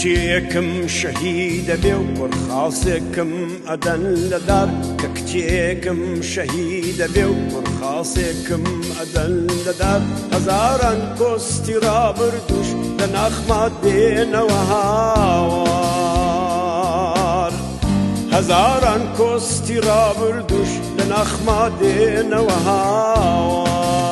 کچێکم شەهیدە بێ و پڕخاسێکم ئەدەن لە دار کە کچێکم شەهیدە بێ و پڕخاسێکم ئەدەن لە دار هەزاران کۆستی ڕابردوش لە ناخما دێنەوە هاوار هەزاران کۆستی ڕابردوش لە ناخما دێنەوە هاوار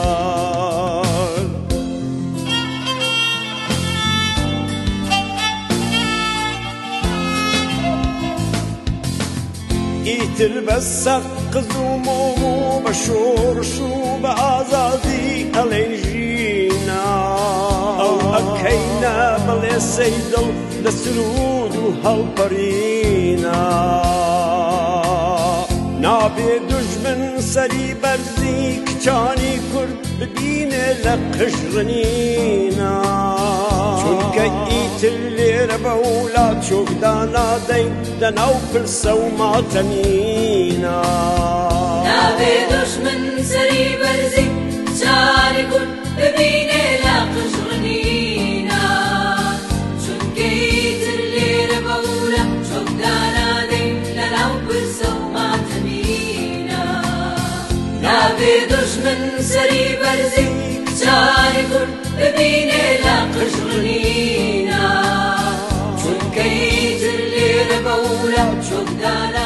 ئیتر بە سەقز و مۆم و بە شۆڕش و بە ئازادی ئەڵێن ژینا ئەو ئەکەینە بەڵێ سەیدڵ لە سرود و هەڵپەڕینا نابێ دوژمن سەری بەرزی کچانی کورد ببینێ لە قژڕنینا چونکە ئیتر لێرە بە وڵات چۆکدا نادەین لەناو پرسە و ماتەمینا نابێ دوژمن سەری بەرزی کچانی کورد ببینێ لە قژڕنینا چونکە ئیتر لێرە بە وڵات چۆکدا نادەین لەناو پرسە و ماتەمینا نابێ دوژمن سەری بەرزی کچانی کورد ببینێ لە قژڕنینا چونکە ئیتر لێرە بە وڵات چۆکدا